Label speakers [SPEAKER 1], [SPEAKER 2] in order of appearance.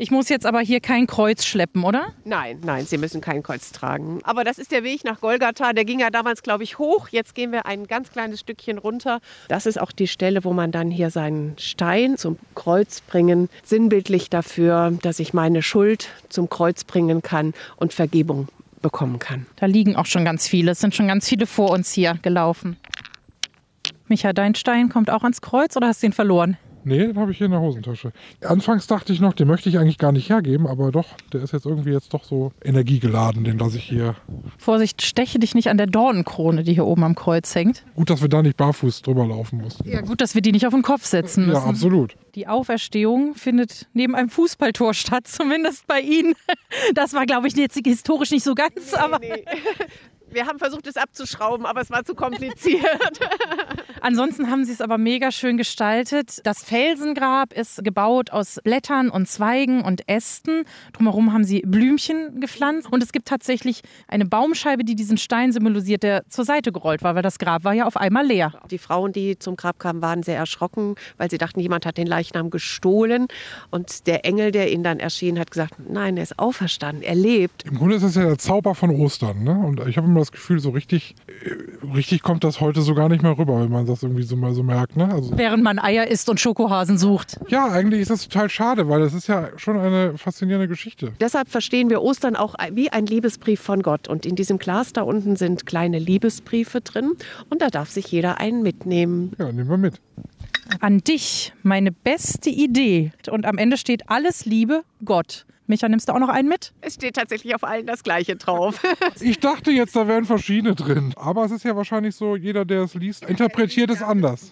[SPEAKER 1] Ich muss jetzt aber hier kein Kreuz schleppen, oder?
[SPEAKER 2] Nein, Sie müssen kein Kreuz tragen. Aber das ist der Weg nach Golgatha. Der ging ja damals, glaube ich, hoch. Jetzt gehen wir ein ganz kleines Stückchen runter. Das ist auch die Stelle, wo man dann hier seinen Stein zum Kreuz bringen. Sinnbildlich dafür, dass ich meine Schuld zum Kreuz bringen kann und Vergebung bekommen kann.
[SPEAKER 1] Da liegen auch schon ganz viele. Es sind schon ganz viele vor uns hier gelaufen. Micha, dein Stein kommt auch ans Kreuz oder hast du ihn verloren?
[SPEAKER 3] Nee, den habe ich hier in der Hosentasche. Anfangs dachte ich noch, den möchte ich eigentlich gar nicht hergeben, aber doch, der ist jetzt irgendwie doch so energiegeladen, den lasse ich hier.
[SPEAKER 1] Vorsicht, steche dich nicht an der Dornenkrone, die hier oben am Kreuz hängt.
[SPEAKER 3] Gut, dass wir da nicht barfuß drüber laufen mussten.
[SPEAKER 1] Ja, gut, dass wir die nicht auf den Kopf setzen müssen.
[SPEAKER 3] Ja, absolut.
[SPEAKER 1] Die Auferstehung findet neben einem Fußballtor statt, zumindest bei Ihnen. Das war, glaube ich, jetzt historisch nicht so ganz, aber...
[SPEAKER 2] Nee. Wir haben versucht, es abzuschrauben, aber es war zu kompliziert.
[SPEAKER 1] Ansonsten haben sie es aber mega schön gestaltet. Das Felsengrab ist gebaut aus Blättern und Zweigen und Ästen. Drumherum haben sie Blümchen gepflanzt. Und es gibt tatsächlich eine Baumscheibe, die diesen Stein symbolisiert, der zur Seite gerollt war, weil das Grab war ja auf einmal leer.
[SPEAKER 2] Die Frauen, die zum Grab kamen, waren sehr erschrocken, weil sie dachten, jemand hat den Leichnam gestohlen. Und der Engel, der ihnen dann erschien, hat gesagt, nein, er ist auferstanden, er lebt.
[SPEAKER 3] Im Grunde ist das ja der Zauber von Ostern. Ne? Und ich habe immer das Gefühl, so richtig kommt das heute so gar nicht mehr rüber, wenn man das irgendwie so mal so merkt. Ne? Also,
[SPEAKER 1] während man Eier isst und Schokohasen sucht.
[SPEAKER 3] Ja, eigentlich ist das total schade, weil das ist ja schon eine faszinierende Geschichte.
[SPEAKER 2] Deshalb verstehen wir Ostern auch wie ein Liebesbrief von Gott. Und in diesem Glas da unten sind kleine Liebesbriefe drin. Und da darf sich jeder einen mitnehmen.
[SPEAKER 3] Ja, nehmen wir mit.
[SPEAKER 1] An dich, meine beste Idee. Und am Ende steht alles Liebe, Gott. Micha, nimmst du auch noch einen mit?
[SPEAKER 2] Es steht tatsächlich auf allen das Gleiche drauf.
[SPEAKER 3] Ich dachte jetzt, da wären verschiedene drin. Aber es ist ja wahrscheinlich so, jeder, der es liest, interpretiert es anders.